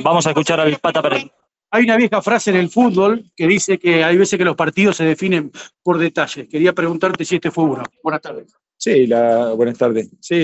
Vamos a escuchar al Pata Pereira. Hay una vieja frase en el fútbol que dice que hay veces que los partidos se definen por detalles. Quería preguntarte si este fue uno. Buenas tardes. Sí, buenas tardes. Sí,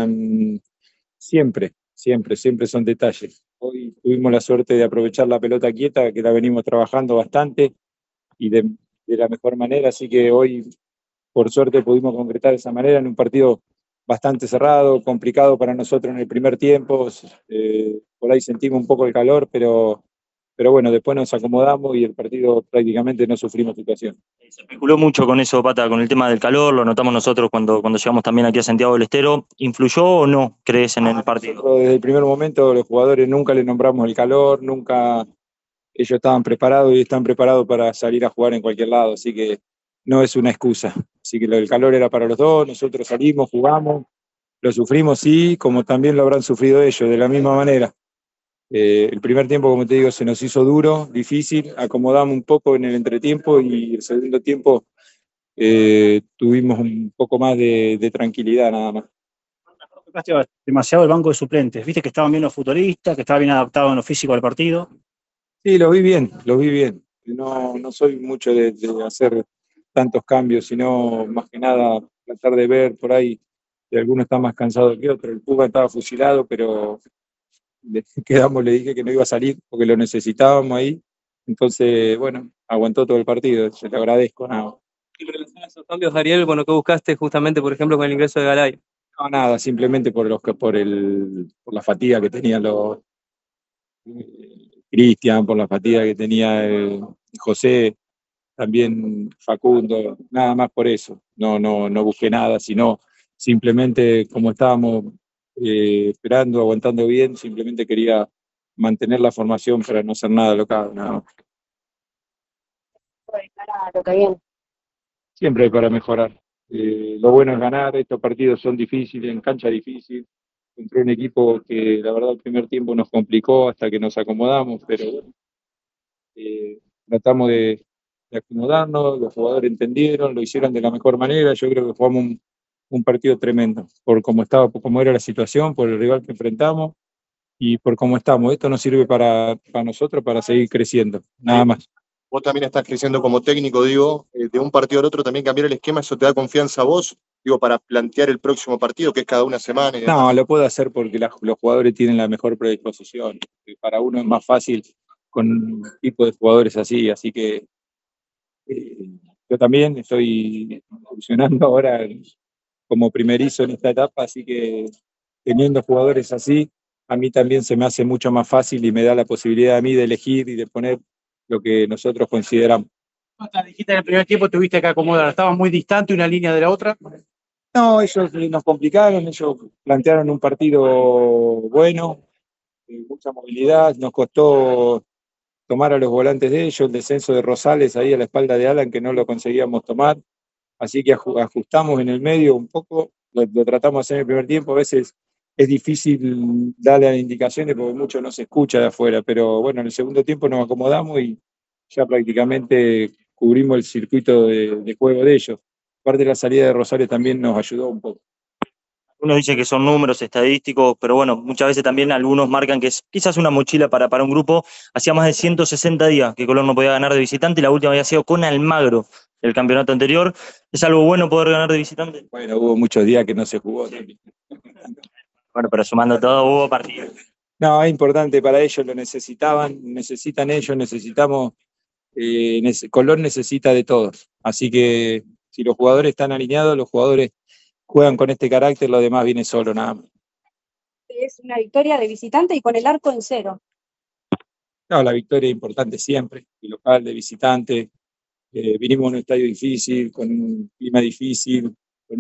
siempre son detalles. Hoy tuvimos la suerte de aprovechar la pelota quieta, que la venimos trabajando bastante y de la mejor manera, así que hoy, por suerte, pudimos concretar de esa manera en un partido bastante cerrado, complicado para nosotros en el primer tiempo. Por ahí sentimos un poco el calor, pero bueno, después nos acomodamos y el partido prácticamente no sufrimos situación. Se especuló mucho con eso, Pata, con el tema del calor, lo notamos nosotros cuando llegamos también aquí a Santiago del Estero. ¿Influyó o no, crees, en el partido? Nosotros, desde el primer momento, los jugadores nunca les nombramos el calor, nunca. Ellos estaban preparados y están preparados para salir a jugar en cualquier lado, así que no es una excusa. Así que el calor era para los dos, nosotros salimos, jugamos, lo sufrimos, sí, como también lo habrán sufrido ellos, de la misma manera. El primer tiempo, como te digo, se nos hizo duro, difícil, acomodamos un poco en el entretiempo y el segundo tiempo tuvimos un poco más de tranquilidad nada más. Demasiado el banco de suplentes. Viste que estaban bien los futbolistas, que estaba bien adaptado en lo físico al partido. Sí, los vi bien. No soy mucho de hacer tantos cambios, sino más que nada tratar de ver por ahí si alguno está más cansado que otro. El Puma estaba fusilado, pero le dije que no iba a salir porque lo necesitábamos ahí. Entonces, bueno, aguantó todo el partido, se lo agradezco. Nada. En relación a esos cambios, Ariel, bueno, ¿qué buscaste justamente, por ejemplo, con el ingreso de Garay? No, nada, simplemente por la fatiga que tenían los Cristian, por la fatiga que tenía José, también Facundo, nada más por eso. No busqué nada, sino simplemente como estábamos esperando, aguantando bien, simplemente quería mantener la formación para no hacer nada local, nada más. Siempre hay para mejorar. Lo bueno es ganar, estos partidos son difíciles, en cancha difícil, contra un equipo que la verdad el primer tiempo nos complicó hasta que nos acomodamos, pero bueno, tratamos de acomodarnos, los jugadores entendieron, lo hicieron de la mejor manera, yo creo que jugamos un partido tremendo, por cómo era la situación, por el rival que enfrentamos y por cómo estamos. Esto nos sirve para nosotros para seguir creciendo, nada más. Vos también estás creciendo como técnico, digo, de un partido al otro también cambiar el esquema, ¿eso te da confianza a vos, digo, para plantear el próximo partido, que es cada una semana? No, lo puedo hacer porque los jugadores tienen la mejor predisposición. Para uno es más fácil con un tipo de jugadores así que yo también estoy funcionando ahora como primerizo en esta etapa, así que teniendo jugadores así, a mí también se me hace mucho más fácil y me da la posibilidad a mí de elegir y de poner lo que nosotros consideramos. Dijiste en el primer tiempo tuviste que acomodar, estaba muy distante una línea de la otra. No, ellos nos complicaron, ellos plantearon un partido bueno, mucha movilidad, nos costó tomar a los volantes de ellos, el descenso de Rosales ahí a la espalda de Alan que no lo conseguíamos tomar, así que ajustamos en el medio un poco, lo tratamos de hacer en el primer tiempo, a veces es difícil darle las indicaciones porque mucho no se escucha de afuera, pero bueno, en el segundo tiempo nos acomodamos y ya prácticamente cubrimos el circuito de juego de ellos. Aparte de la salida de Rosales también nos ayudó un poco. Uno dice que son números estadísticos, pero bueno, muchas veces también algunos marcan que es quizás una mochila para un grupo. Hacía más de 160 días que Colón no podía ganar de visitante y la última había sido con Almagro el campeonato anterior. ¿Es algo bueno poder ganar de visitante? Bueno, hubo muchos días que no se jugó también. Bueno, pero sumando todo, hubo partidos. No, es importante para ellos, lo necesitan ellos, necesitamos, Colón necesita de todos. Así que si los jugadores están alineados, los jugadores juegan con este carácter, lo demás viene solo, nada más. Es una victoria de visitante y con el arco en cero. No, la victoria es importante siempre, el local de visitante. Vinimos a un estadio difícil, con un clima difícil, con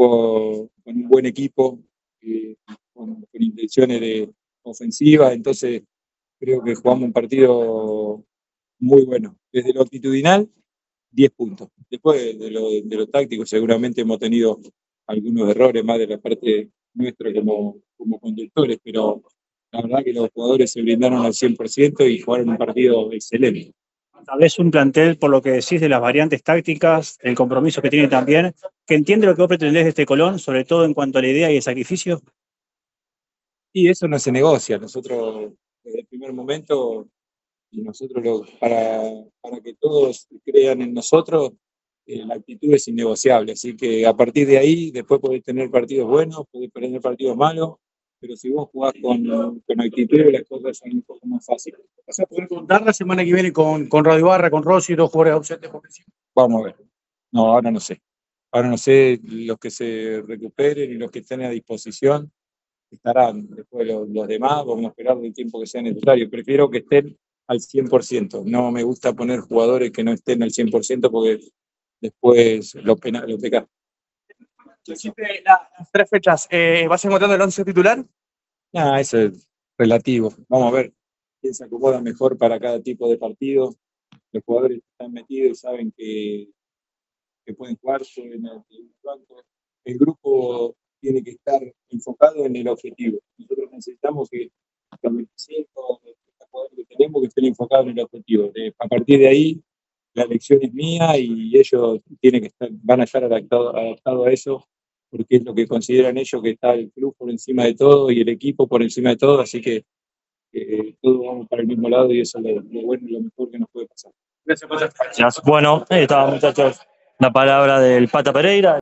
un buen equipo, con intenciones de ofensiva, entonces creo que jugamos un partido muy bueno. Desde lo actitudinal, 10 puntos. Después de lo táctico, seguramente hemos tenido algunos errores más de la parte nuestra como conductores, pero la verdad que los jugadores se brindaron al 100% y jugaron un partido excelente. Tal vez un plantel, por lo que decís de las variantes tácticas, el compromiso que tiene también, que entiende lo que vos pretendés de este Colón, sobre todo en cuanto a la idea y el sacrificio. Y eso no se negocia. Nosotros desde el primer momento y nosotros para que todos crean en nosotros, la actitud es innegociable. Así que a partir de ahí, después podés tener partidos buenos, podés tener partidos malos, pero si vos jugás con actitud, las cosas son un poco más fáciles. ¿Vas a poder contar la semana que viene con Radio Barra, con Rossi, 2 jugadores ausentes por lesión? Vamos a ver. No, ahora no sé. Ahora no sé, los que se recuperen y los que estén a disposición estarán. Después los demás vamos a esperar el tiempo que sea necesario. Prefiero que estén al 100%. No me gusta poner jugadores que no estén al 100% porque después lo pecan. Las 3 fechas, ¿vas encontrando el 11 titular? Nada, eso es relativo. Vamos a ver quién se acomoda mejor para cada tipo de partido. Los jugadores están metidos y saben que pueden jugar en el banco. El grupo tiene que estar enfocado en el objetivo. Nosotros necesitamos que los 25 jugadores que tenemos que estén enfocados en el objetivo. A partir de ahí, la elección es mía y ellos van a estar adaptados a eso, porque es lo que consideran ellos, que está el club por encima de todo y el equipo por encima de todo, así que todos vamos para el mismo lado y eso es lo bueno y lo mejor que nos puede pasar. Gracias, Pata. Gracias. Bueno, ahí estaba, muchachos, la palabra del Pata Pereira.